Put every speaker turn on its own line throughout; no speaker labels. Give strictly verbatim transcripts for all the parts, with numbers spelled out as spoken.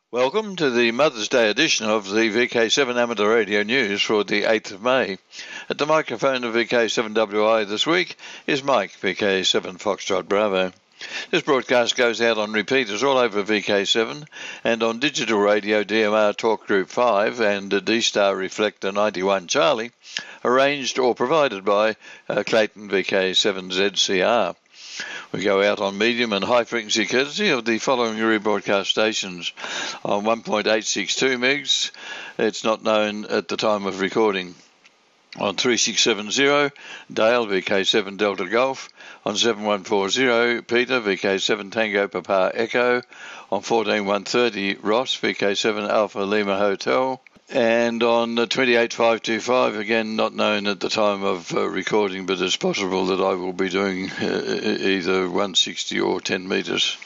Welcome to the Mother's Day edition of the V K seven Amateur Radio News for the eighth of May. At the microphone of V K seven W I this week is Mike, V K seven Foxtrot Bravo. This broadcast goes out on repeaters all over V K seven and on digital radio D M R Talk Group five and D-Star Reflector ninety-one Charlie, arranged or provided by uh, Clayton V K seven Z C R. We go out on medium and high frequency courtesy of the following rebroadcast stations. On one point eight six two megs, it's not known at the time of recording. On three six seven zero, Dale, V K seven Delta Golf. On seven one four zero, Peter, V K seven Tango Papa Echo. On fourteen one thirty, Ross, V K seven Alpha Lima Hotel. And on twenty-eight five two five, again not known at the time of uh, recording, but it's possible that I will be doing uh, either one sixty or ten metres.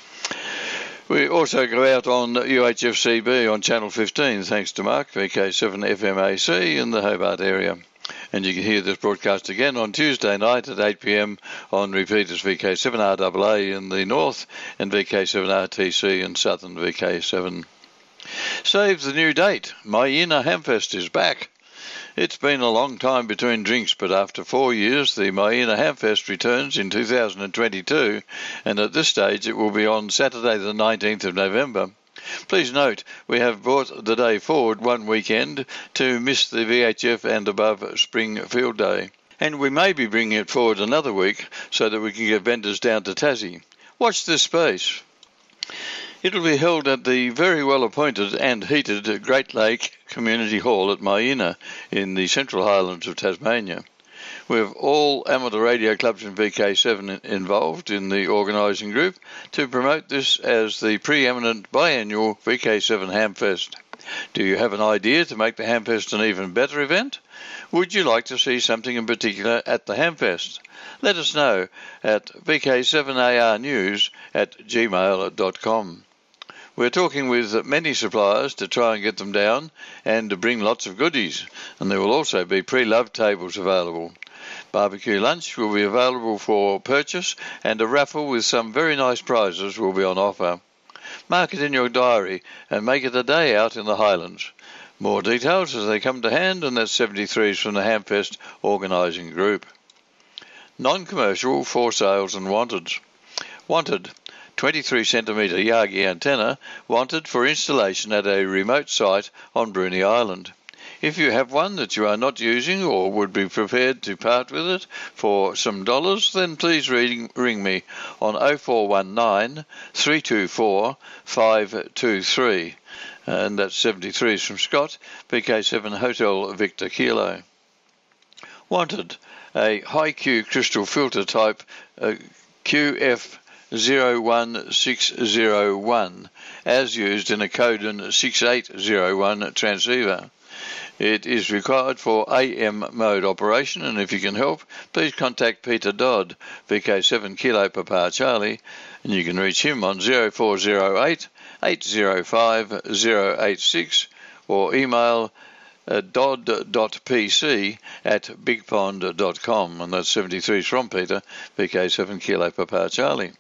We also go out on U H F C B on Channel fifteen, thanks to Mark, V K seven F M A C in the Hobart area. And you can hear this broadcast again on Tuesday night at eight p m on repeaters V K seven R A A in the north and V K seven R T C in southern V K seven. Save the new date. Myena Hamfest is back. It's been a long time between drinks, but after four years, the Myena Hamfest returns in two thousand twenty-two, and at this stage it will be on Saturday the nineteenth of November. Please note, we have brought the day forward one weekend to miss the V H F and above Spring Field Day. And we may be bringing it forward another week so that we can get vendors down to Tassie. Watch this space. It will be held at the very well-appointed and heated Great Lake Community Hall at Myena in the Central Highlands of Tasmania. We have all amateur radio clubs in V K seven involved in the organising group to promote this as the preeminent biannual V K seven Hamfest. Do you have an idea to make the Hamfest an even better event? Would you like to see something in particular at the Hamfest? Let us know at V K seven A R news at gmail dot com. We're talking with many suppliers to try and get them down and to bring lots of goodies, and there will also be pre-loved tables available. Barbecue lunch will be available for purchase, and a raffle with some very nice prizes will be on offer. Mark it in your diary and make it a day out in the Highlands. More details as they come to hand, and that's seventy-threes from the Hamfest organising group. Non-commercial for sales and wanteds. Wanted. twenty-three centimetre Yagi antenna wanted for installation at a remote site on Bruny Island. If you have one that you are not using or would be prepared to part with it for some dollars, then please ring, ring me on oh four one nine, three two four, five two three. And that's seventy-threes from Scott, V K seven Hotel Victor Kilo. Wanted a high Q crystal filter type uh, Q F zero one six zero one, as used in a Codan six eight zero one transceiver. It is required for A M mode operation, and if you can help, please contact Peter Dodd, V K seven Kilo Papa Charlie, and you can reach him on zero four zero eight, eight zero five, zero eight six or email uh, dodd dot p c at bigpond dot com, and that's seventy-threes from Peter, V K seven Kilo Papa Charlie.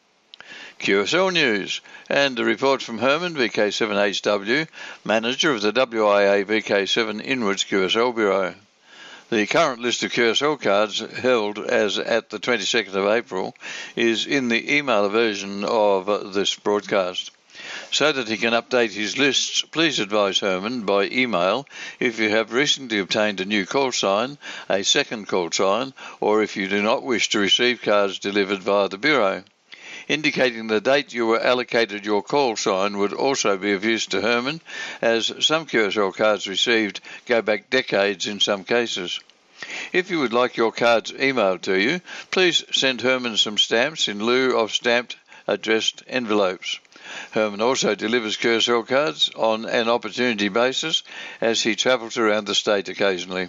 Q S L News, and a report from Herman, V K seven H W, manager of the W I A V K seven Inwards Q S L Bureau. The current list of Q S L cards held as at the twenty-second of April is in the email version of this broadcast. So that he can update his lists, please advise Herman by email if you have recently obtained a new call sign, a second call sign, or if you do not wish to receive cards delivered via the Bureau. Indicating the date you were allocated your call sign would also be of use to Herman, as some Q S L cards received go back decades in some cases. If you would like your cards emailed to you, please send Herman some stamps in lieu of stamped addressed envelopes. Herman also delivers Q S L cards on an opportunity basis as he travels around the state occasionally.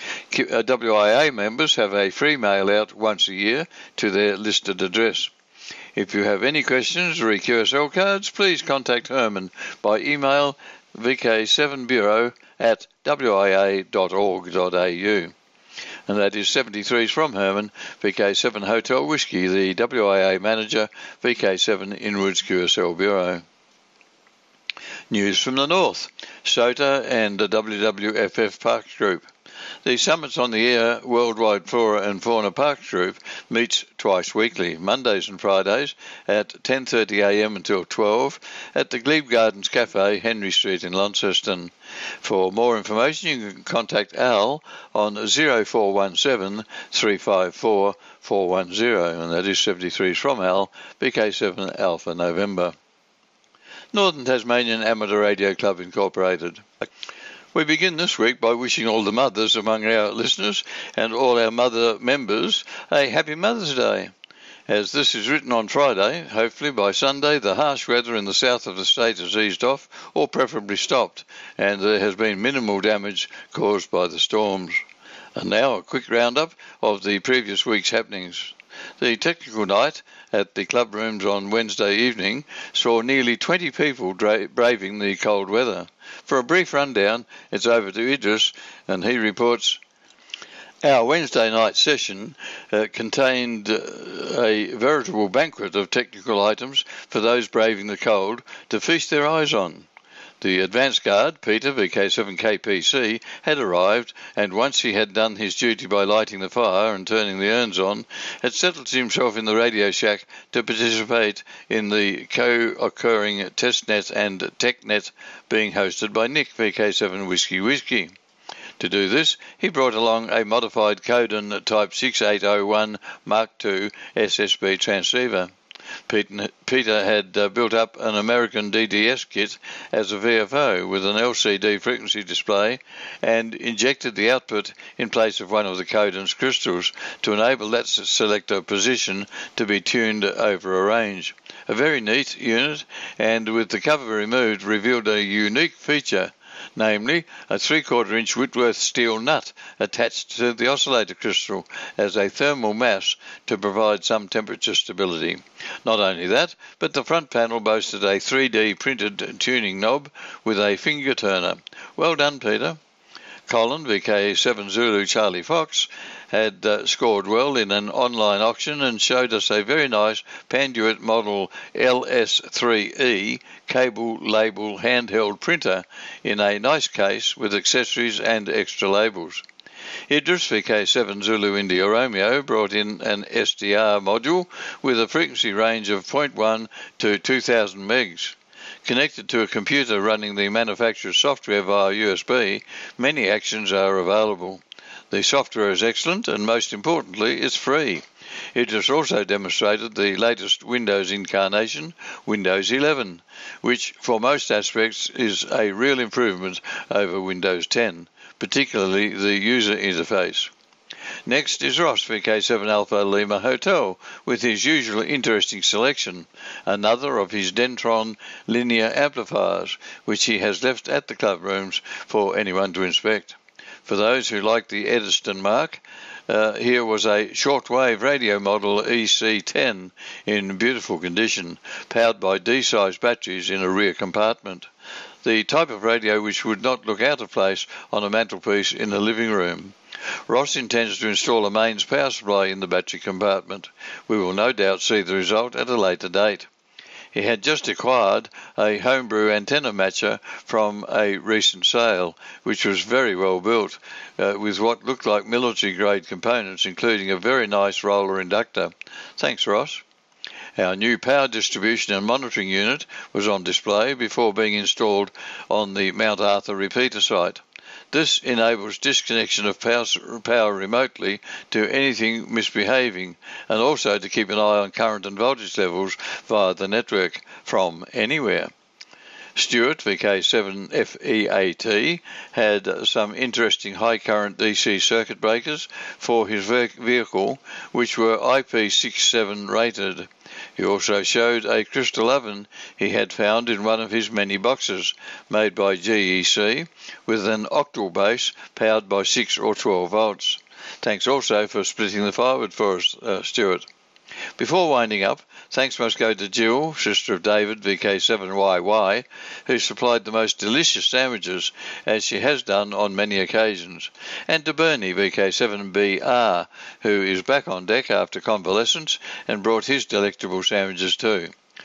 W I A members have a free mail out once a year to their listed address. If you have any questions or Q S L cards, please contact Herman by email v k seven bureau at w i a dot org dot a u. And that is seventy-threes from Herman, V K seven Hotel Whiskey, the W I A manager, V K seven Inwards Q S L Bureau. News from the north. SOTA and the W W F F Parks Group. The Summits on the Air Worldwide Flora and Fauna Parks Group meets twice weekly, Mondays and Fridays at ten thirty a m until twelve at the Glebe Gardens Cafe, Henry Street in Launceston. For more information, you can contact Al on zero four one seven, three five four, four one zero, and that is seventy-three from Al, B K seven Alpha November. Northern Tasmanian Amateur Radio Club Incorporated. We begin this week by wishing all the mothers among our listeners and all our mother members a happy Mother's Day. As this is written on Friday, hopefully by Sunday the harsh weather in the south of the state has eased off or preferably stopped, and there has been minimal damage caused by the storms. And now a quick roundup of the previous week's happenings. The technical night at the club rooms on Wednesday evening saw nearly twenty people dra- braving the cold weather. For a brief rundown, it's over to Idris, and he reports. Our Wednesday night session uh, contained uh, a veritable banquet of technical items for those braving the cold to feast their eyes on. The advance guard, Peter, V K seven K P C, had arrived, and once he had done his duty by lighting the fire and turning the urns on, had settled himself in the radio shack to participate in the co-occurring testnet and technet being hosted by Nick, V K seven Whiskey Whiskey. To do this, he brought along a modified Codan Type six eight oh one Mark two S S B transceiver. Peter had uh, built up an American D D S kit as a V F O with an L C D frequency display and injected the output in place of one of the Codan's crystals to enable that selector position to be tuned over a range. A very neat unit, and with the cover removed revealed a unique feature, namely a three-quarter inch Whitworth steel nut attached to the oscillator crystal as a thermal mass to provide some temperature stability. Not only that, but the front panel boasted a three D printed tuning knob with a finger turner. Well done, Peter. Colin, V K seven Zulu Charlie Fox, had uh, scored well in an online auction and showed us a very nice Panduit model L S three E cable label handheld printer in a nice case with accessories and extra labels. Idris, V K seven Zulu India Romeo, brought in an S D R module with a frequency range of zero point one to two thousand megs. Connected to a computer running the manufacturer's software via U S B, many actions are available. The software is excellent and, most importantly, it's free. It has also demonstrated the latest Windows incarnation, Windows eleven, which for most aspects is a real improvement over Windows ten, particularly the user interface. Next is Ross, V K seven Alpha Lima Hotel, with his usual interesting selection, another of his Dentron linear amplifiers, which he has left at the club rooms for anyone to inspect. For those who like the Ediston mark, uh, here was a shortwave radio model E C ten in beautiful condition, powered by D-size batteries in a rear compartment. The type of radio which would not look out of place on a mantelpiece in a living room. Ross intends to install a mains power supply in the battery compartment. We will no doubt see the result at a later date. He had just acquired a homebrew antenna matcher from a recent sale, which was very well built, uh, with what looked like military-grade components, including a very nice roller inductor. Thanks, Ross. Our new power distribution and monitoring unit was on display before being installed on the Mount Arthur repeater site. This enables disconnection of power, power remotely to anything misbehaving, and also to keep an eye on current and voltage levels via the network from anywhere. Stuart, V K seven F E A T, had some interesting high current D C circuit breakers for his vehicle, which were I P sixty-seven rated. He also showed a crystal oven he had found in one of his many boxes, made by G E C, with an octal base powered by six or twelve volts. Thanks also for splitting the firewood for us, uh, Stuart. Before winding up, thanks must go to Jill, sister of David, V K seven Y Y, who supplied the most delicious sandwiches, as she has done on many occasions, and to Bernie, V K seven B R, who is back on deck after convalescence and brought his delectable sandwiches too.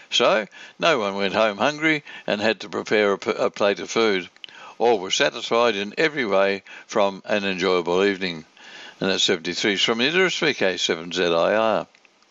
So no one went home hungry and had to prepare a, a plate of food. All were satisfied in every way from an enjoyable evening. And that's seventy-three from Idris, V K seven Z I R.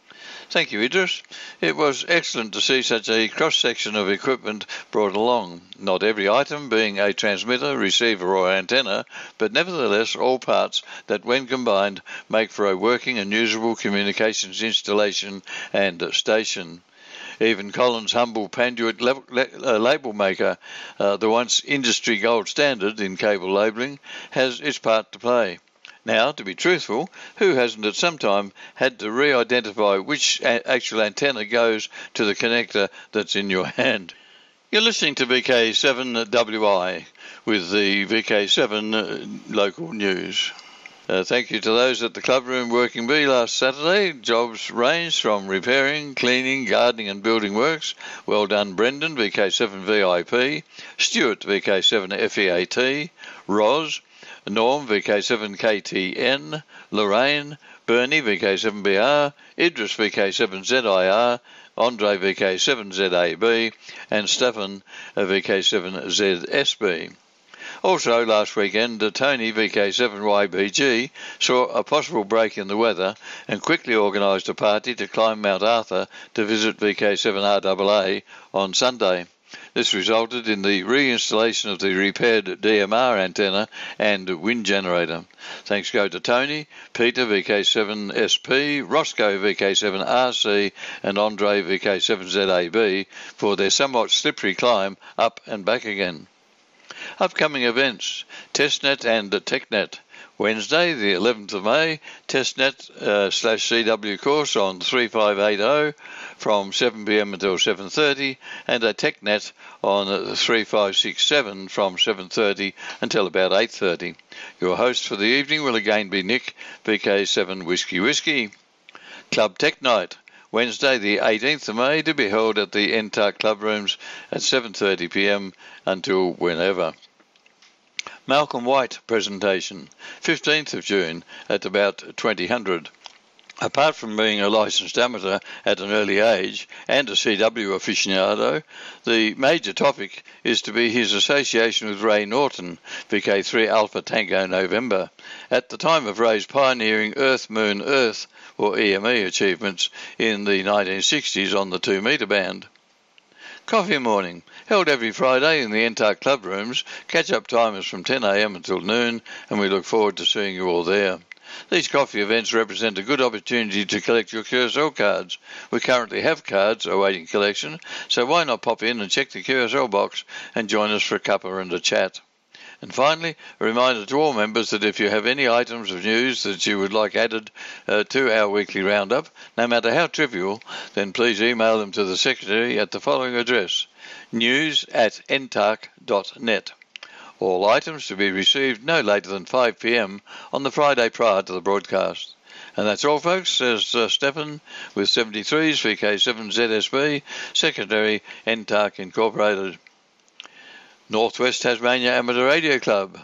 Thank you, Idris. It was excellent to see such a cross-section of equipment brought along, not every item being a transmitter, receiver or antenna, but nevertheless all parts that when combined make for a working and usable communications installation and station. Even Collins' humble Panduit le- le- uh, label maker, uh, the once industry gold standard in cable labelling, has its part to play. Now, to be truthful, who hasn't at some time had to re-identify which a- actual antenna goes to the connector that's in your hand? You're listening to V K seven W I with the V K seven uh, local news. Uh, thank you to those at the clubroom working bee last Saturday. Jobs ranged from repairing, cleaning, gardening and building works. Well done, Brendan, V K seven V I P, Stuart, V K seven F E A T, Roz, Norm, V K seven K T N, Lorraine, Bernie, V K seven B R, Idris, V K seven Z I R, Andre, V K seven Z A B, and Stefan, V K seven Z S B. Also, last weekend, Tony, V K seven Y B G, saw a possible break in the weather and quickly organised a party to climb Mount Arthur to visit V K seven R A A on Sunday. This resulted in the reinstallation of the repaired D M R antenna and wind generator. Thanks go to Tony, Peter, V K seven S P, Roscoe, V K seven R C, and Andre, V K seven Z A B for their somewhat slippery climb up and back again. Upcoming events, Testnet and TechNet. Wednesday, the eleventh of May, Testnet uh, slash C W course on three five eight zero from seven p m until seven thirty, and a TechNet on three five six seven from seven thirty until about eight thirty. Your host for the evening will again be Nick, V K seven Whiskey Whiskey. Club Tech Night, Wednesday the eighteenth of May, to be held at the N T A R Club Rooms at seven thirty p m until whenever. Malcolm White presentation, fifteenth of June at about twenty hundred. Apart from being a licensed amateur at an early age and a C W aficionado, the major topic is to be his association with Ray Norton, V K three Alpha Tango November, at the time of Ray's pioneering Earth Moon Earth, or E M E, achievements in the nineteen sixties on the two metre band. Coffee morning, held every Friday in the N T A R Club Rooms. Catch-up time is from ten a m until noon, and we look forward to seeing you all there. These coffee events represent a good opportunity to collect your Curacao cards. We currently have cards awaiting collection, so why not pop in and check the Curacao box and join us for a cuppa and a chat. And finally, a reminder to all members that if you have any items of news that you would like added uh, to our weekly roundup, no matter how trivial, then please email them to the Secretary at the following address, news at n t a r c dot net. All items to be received no later than five p m on the Friday prior to the broadcast. And that's all, folks, says uh, Stefan with seventy-threes, V K seven Z S B, Secretary, N T A R C Incorporated. Northwest Tasmania Amateur Radio Club.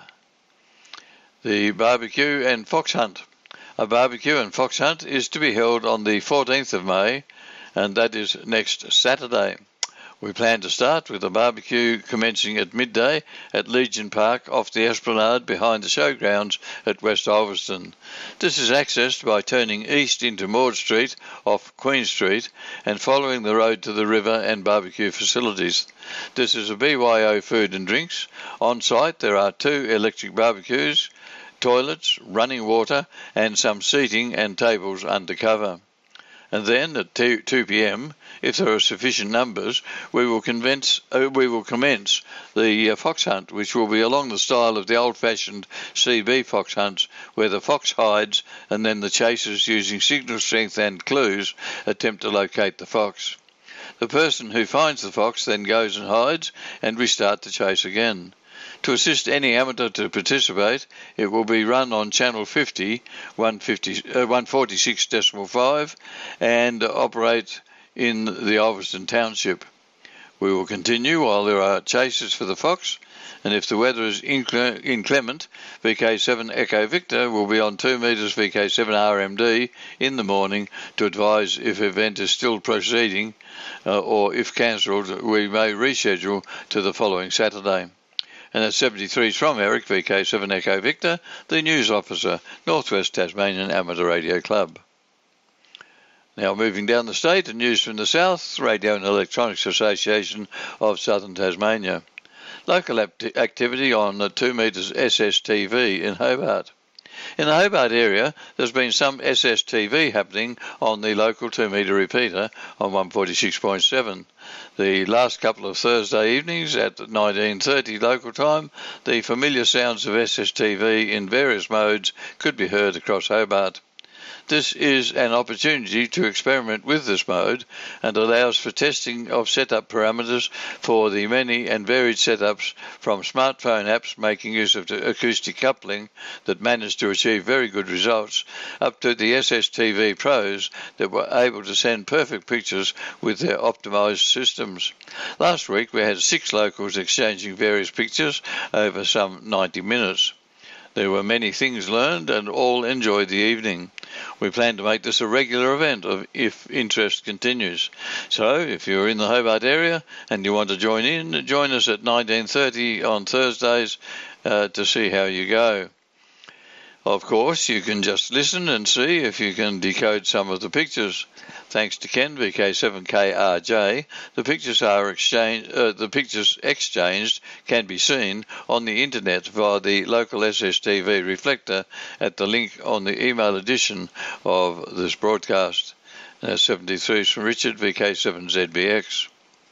The barbecue and fox hunt. A barbecue and fox hunt is to be held on the fourteenth of May, and that is next Saturday. We plan to start with a barbecue commencing at midday at Legion Park off the esplanade behind the showgrounds at West Ulverston. This is accessed by turning east into Maud Street off Queen Street and following the road to the river and barbecue facilities. This is a B Y O food and drinks. On site there are two electric barbecues, toilets, running water and some seating and tables under cover. And then at two p m, if there are sufficient numbers, we will, convince, uh, we will commence the uh, fox hunt, which will be along the style of the old-fashioned C B fox hunts, where the fox hides and then the chasers, using signal strength and clues, attempt to locate the fox. The person who finds the fox then goes and hides, and we start the chase again. To assist any amateur to participate, it will be run on channel fifty, one forty-six point five, and operate in the Ulverston Township. We will continue while there are chases for the Fox, and if the weather is incre- inclement, V K seven Echo Victor will be on two metres V K seven R M D in the morning to advise if event is still proceeding, uh, or if cancelled, we may reschedule to the following Saturday. And at seventy-three from Eric, V K seven Echo Victor, the news officer, Northwest Tasmanian Amateur Radio Club. Now moving down the state, and news from the south, Radio and Electronics Association of Southern Tasmania. Local act- activity on the two metres S S T V in Hobart. In the Hobart area, there's been some S S T V happening on the local two metre repeater on one forty-six point seven. The last couple of Thursday evenings at nineteen thirty local time, the familiar sounds of S S T V in various modes could be heard across Hobart. This is an opportunity to experiment with this mode and allows for testing of setup parameters for the many and varied setups from smartphone apps making use of the acoustic coupling that managed to achieve very good results up to the S S T V pros that were able to send perfect pictures with their optimised systems. Last week we had six locals exchanging various pictures over some ninety minutes. There were many things learned and all enjoyed the evening. We plan to make this a regular event if interest continues. So if you're in the Hobart area and you want to join in, join us at nineteen thirty on Thursdays uh, to see how you go. Of course, you can just listen and see if you can decode some of the pictures. Thanks to Ken, V K seven K R J, the pictures are exchange, uh, the pictures exchanged can be seen on the internet via the local S S T V reflector at the link on the email edition of this broadcast. Uh, seventy-three from Richard, V K seven Z B X.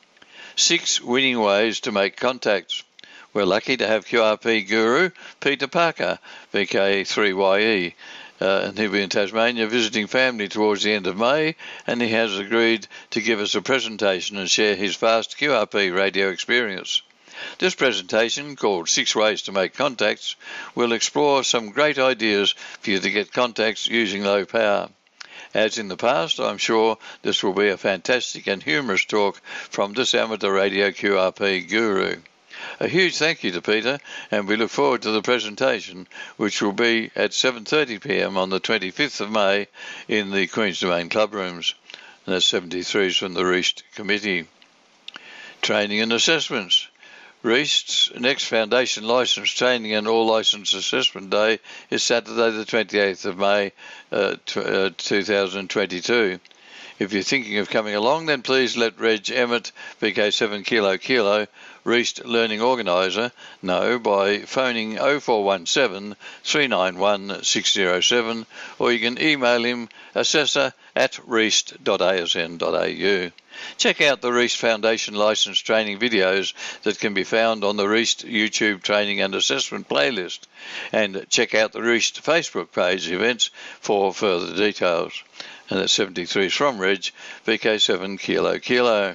Six winning ways to make contacts. We're lucky to have Q R P guru Peter Parker, V K three Y E, uh, and he'll be in Tasmania visiting family towards the end of May, and he has agreed to give us a presentation and share his vast Q R P radio experience. This presentation, called Six Ways to Make Contacts, will explore some great ideas for you to get contacts using low power. As in the past, I'm sure this will be a fantastic and humorous talk from this amateur radio Q R P guru. A huge thank you to Peter, and we look forward to the presentation, which will be at seven thirty p m on the twenty-fifth of May in the Queen's Domain Club Rooms. And that's seventy-threes from the Reist Committee. Training and assessments. Reist's next Foundation Licence Training and All Licence Assessment Day is Saturday the twenty-eighth of May uh, two thousand twenty-two. If you're thinking of coming along, then please let Reg Emmett, V K seven Kilo Kilo, Reist Learning Organiser, know by phoning oh four one seven, three nine one, six oh seven, or you can email him assessor at reist dot a s n dot a u. Check out the Reist Foundation Licence Training videos that can be found on the Reist YouTube Training and Assessment playlist, and check out the Reist Facebook page events for further details. And that's seventy-three from Reg, V K seven Kilo Kilo.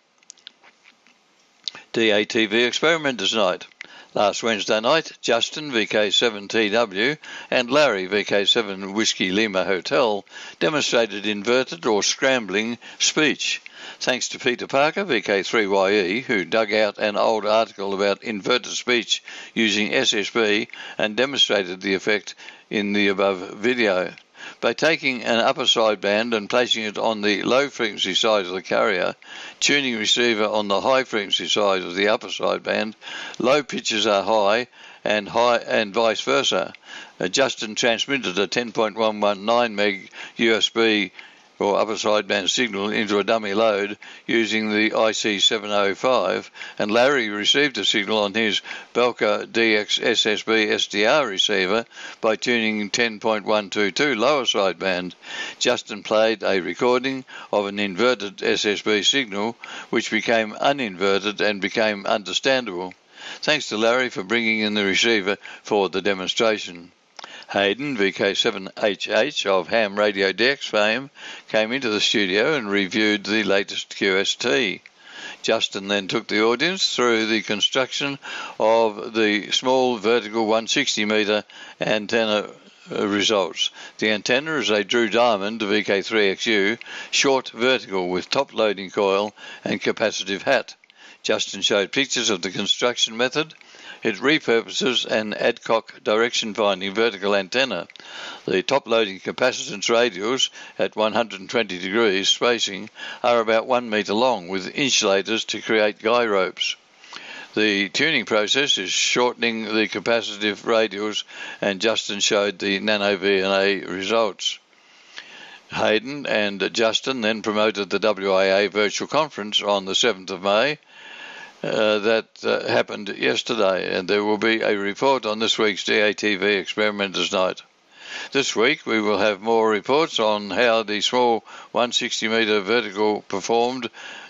D A T V Experimenters Night. Last Wednesday night, Justin, V K seven T W, and Larry, V K seven Whiskey Lima Hotel, demonstrated inverted or scrambling speech. Thanks to Peter Parker, V K three Y E, who dug out an old article about inverted speech using S S B and demonstrated the effect in the above video. By taking an upper sideband and placing it on the low frequency side of the carrier, tuning receiver on the high frequency side of the upper sideband, low pitches are high and high and vice versa. Uh, Justin transmitted a ten point one one nine meg U S B or upper sideband signal into a dummy load using the I C seven oh five, and Larry received a signal on his Belka D X S S B S D R receiver by tuning ten point one two two lower sideband. Justin played a recording of an inverted S S B signal which became uninverted and became understandable. Thanks to Larry for bringing in the receiver for the demonstration. Hayden, V K seven H H of Ham Radio D X fame, came into the studio and reviewed the latest Q S T. Justin then took the audience through the construction of the small vertical one hundred sixty metre antenna results. The antenna is a Drew Diamond V K three X U, short vertical with top loading coil and capacitive hat. Justin showed pictures of the construction method. It repurposes an Adcock direction-finding vertical antenna. The top-loading capacitance radials at one hundred twenty degrees spacing are about one metre long, with insulators to create guy ropes. The tuning process is shortening the capacitive radials, and Justin showed the nano-V N A results. Hayden and Justin then promoted the W I A virtual conference on the seventh of May. Uh, that uh, happened yesterday, and there will be a report on this week's D A T V Experimenters Night. This week we will have more reports on how the small one hundred sixty metre vertical performed,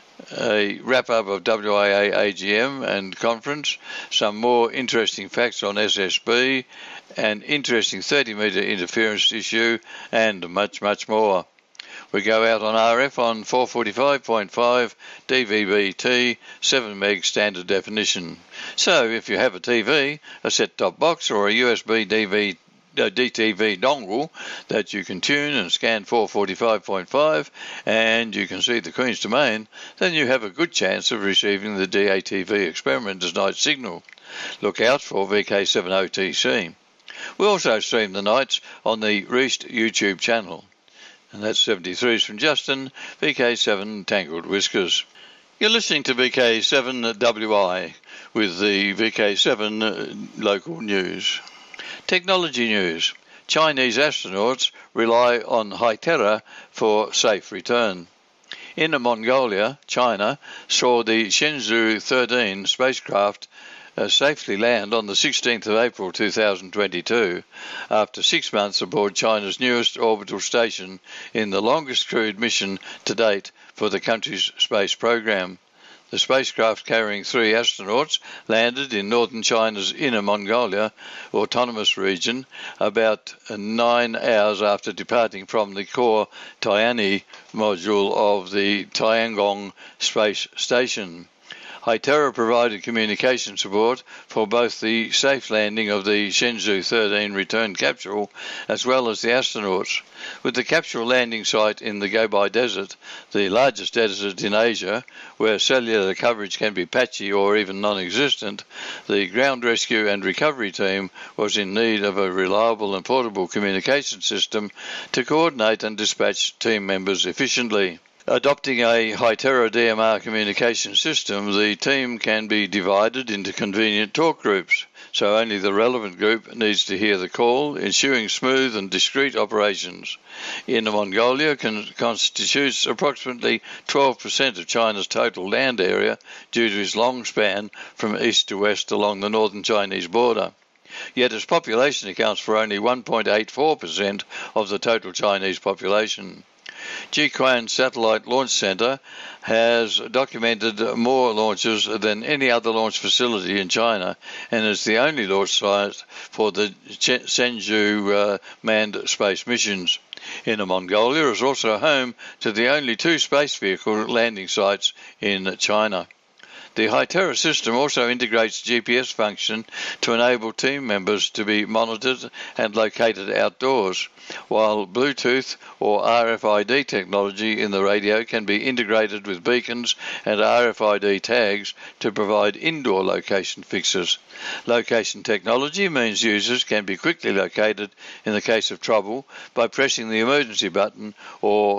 a wrap-up of W I A A G M and conference, some more interesting facts on S S B, an interesting thirty metre interference issue, and much, much more. We go out on R F on four forty-five point five D V B T, seven meg standard definition. So if you have a T V, a set-top box or a U S B D V, uh, D T V dongle that you can tune and scan four forty-five point five and you can see the Queen's Domain, then you have a good chance of receiving the D A T V Experimenters Night signal. Look out for V K seven O T C. We also stream the nights on the Reached YouTube channel. And that's seventy-threes from Justin, V K seven Tangled Whiskers. You're listening to V K seven W I with the V K seven local news. Technology news. Chinese astronauts rely on Hytera for safe return. Inner Mongolia, China, saw the Shenzhou thirteen spacecraft Uh, safely land on the sixteenth of April two thousand twenty-two after six months aboard China's newest orbital station in the longest crewed mission to date for the country's space program. The spacecraft carrying three astronauts landed in northern China's Inner Mongolia Autonomous Region about nine hours after departing from the core Tianhe module of the Tiangong Space Station. Hytera provided communication support for both the safe landing of the Shenzhou thirteen return capsule as well as the astronauts. With the capsule landing site in the Gobi Desert, the largest desert in Asia, where cellular coverage can be patchy or even non-existent, the ground rescue and recovery team was in need of a reliable and portable communication system to coordinate and dispatch team members efficiently. Adopting a Hytera D M R communication system, the team can be divided into convenient talk groups, so only the relevant group needs to hear the call, ensuring smooth and discreet operations. Inner Mongolia con- constitutes approximately twelve percent of China's total land area due to its long span from east to west along the northern Chinese border. Yet its population accounts for only one point eight four percent of the total Chinese population. Jiuquan Satellite Launch Center has documented more launches than any other launch facility in China and is the only launch site for the Shenzhou uh, manned space missions. Inner Mongolia is also home to the only two space vehicle landing sites in China. The Hytera system also integrates G P S function to enable team members to be monitored and located outdoors, while Bluetooth or R F I D technology in the radio can be integrated with beacons and R F I D tags to provide indoor location fixes. Location technology means users can be quickly located in the case of trouble by pressing the emergency button or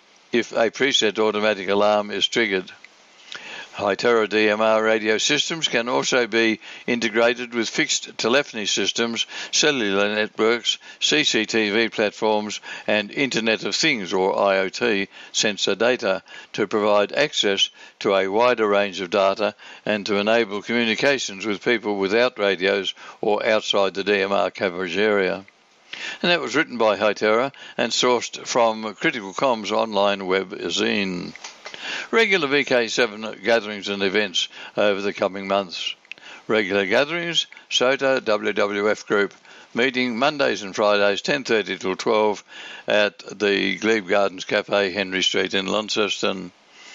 if a preset automatic alarm is triggered. Hytera D M R radio systems can also be integrated with fixed telephony systems, cellular networks, C C T V platforms, and Internet of Things or I O T sensor data to provide access to a wider range of data and to enable communications with people without radios or outside the D M R coverage area. And that was written by Hytera and sourced from Critical Comms online web zine. Regular V K seven gatherings and events over the coming months. Regular gatherings, S O T A W W F Group, meeting Mondays and Fridays ten thirty till twelve at the Glebe Gardens Cafe, Henry Street in Launceston.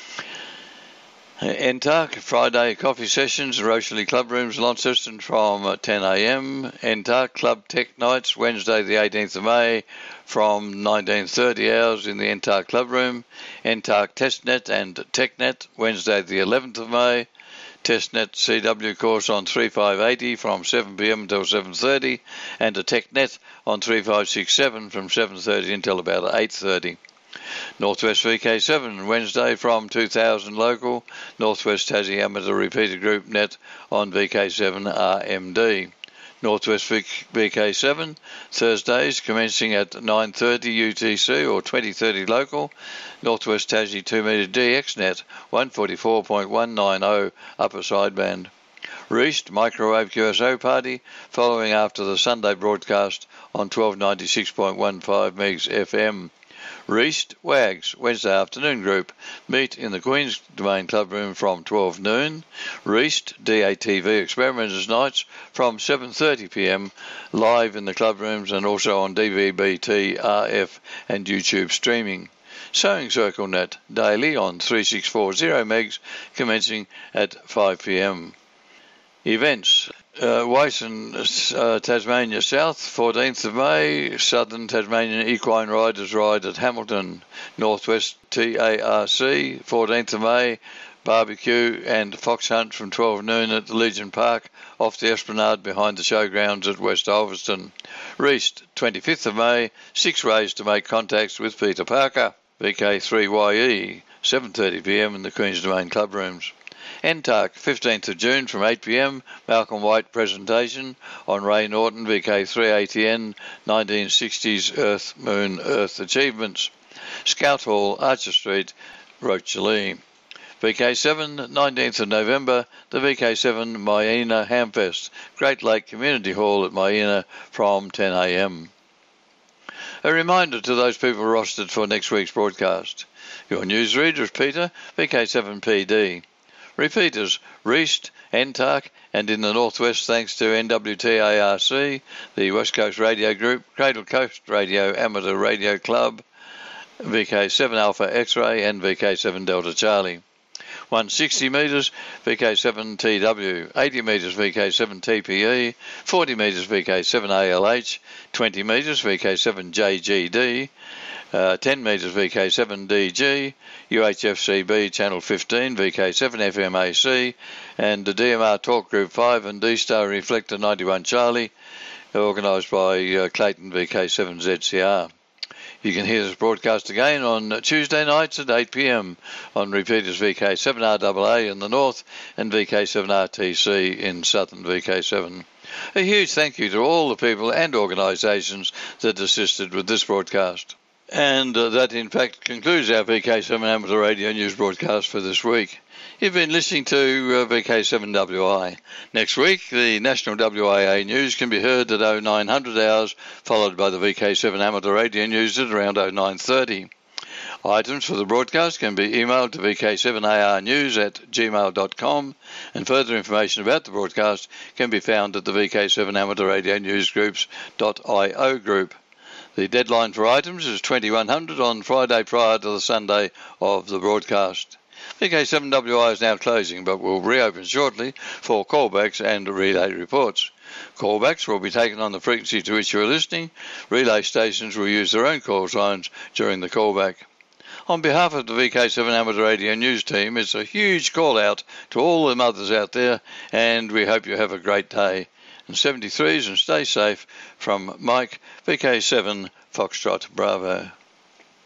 N T A R C, Friday coffee sessions, Rochely Club Rooms, Launceston from ten a m. N T A R C Club Tech Nights, Wednesday the eighteenth of May from nineteen thirty hours in the N T A R C Club Room. N T A R C Testnet and TechNet, Wednesday the eleventh of May. TestNet C W course on thirty-five eighty from seven p m until seven thirty, and a TechNet on thirty-five sixty-seven from seven thirty until about eight thirty. Northwest V K seven Wednesday from two thousand local, Northwest Tassie Amateur Repeater Group Net on V K seven R M D. Northwest V K seven Thursdays commencing at nine thirty U T C or twenty thirty local, Northwest Tassie two metre D X Net one forty-four point one nine zero upper sideband. Reist Microwave Q S O Party following after the Sunday broadcast on twelve ninety-six point one five megs F M. Reist Wags Wednesday afternoon group meet in the Queen's Domain Club Room from twelve noon. Reist D A T V Experimenters Nights from seven thirty p m live in the club rooms and also on D V B T, R F and YouTube streaming. Sewing Circle Net daily on thirty-six forty megs commencing at five p m. Events. Uh, Wyson, uh, Tasmania South, fourteenth of May, Southern Tasmanian Equine Riders Ride at Hamilton, Northwest T A R C, fourteenth of May, barbecue and fox hunt from twelve noon at the Legion Park, off the Esplanade behind the showgrounds at West Ulverston. Reist, twenty-fifth of May, six ways to make contacts with Peter Parker, V K three Y E, seven thirty p m in the Queen's Domain Club Rooms. N T A R C, fifteenth of June from eight p m, Malcolm White presentation on Ray Norton V K three A T N nineteen sixties Earth, Moon, Earth Achievements. Scout Hall, Archer Street, Rochalee. V K seven, nineteenth of November, the V K seven Myena Hamfest, Great Lake Community Hall at Myena from ten a m. A reminder to those people rostered for next week's broadcast. Your newsreader is Peter, V K seven P D. Repeaters, Reist, N T A R C, and in the Northwest thanks to N W T A R C, the West Coast Radio Group, Cradle Coast Radio Amateur Radio Club, V K seven Alpha X-Ray and V K seven Delta Charlie. one hundred sixty metres V K seven T W, eighty metres V K seven T P E, forty metres V K seven A L H, twenty metres V K seven J G D, Uh, ten metres V K seven D G, U H F C B Channel fifteen, V K seven F M A C, and the D M R Talk Group five and D-Star Reflector ninety-one Charlie, organised by uh, Clayton V K seven Z C R. You can hear this broadcast again on Tuesday nights at eight p m on repeaters V K seven R A A in the north and V K seven R T C in southern V K seven. A huge thank you to all the people and organisations that assisted with this broadcast. And uh, that, in fact, concludes our V K seven Amateur Radio News broadcast for this week. You've been listening to uh, V K seven W I. Next week, the National W I A News can be heard at oh nine hundred hours, followed by the V K seven Amateur Radio News at around oh nine thirty. Items for the broadcast can be emailed to V K seven A R news at gmail dot com, and further information about the broadcast can be found at the V K seven Amateur Radio News Groups dot I O group. The deadline for items is twenty-one hundred on Friday prior to the Sunday of the broadcast. V K seven W I is now closing, but will reopen shortly for callbacks and relay reports. Callbacks will be taken on the frequency to which you are listening. Relay stations will use their own call signs during the callback. On behalf of the V K seven Amateur Radio News team, it's a huge call out to all the mothers out there, and we hope you have a great day. And seventy-threes and stay safe from Mike, V K seven Foxtrot Bravo.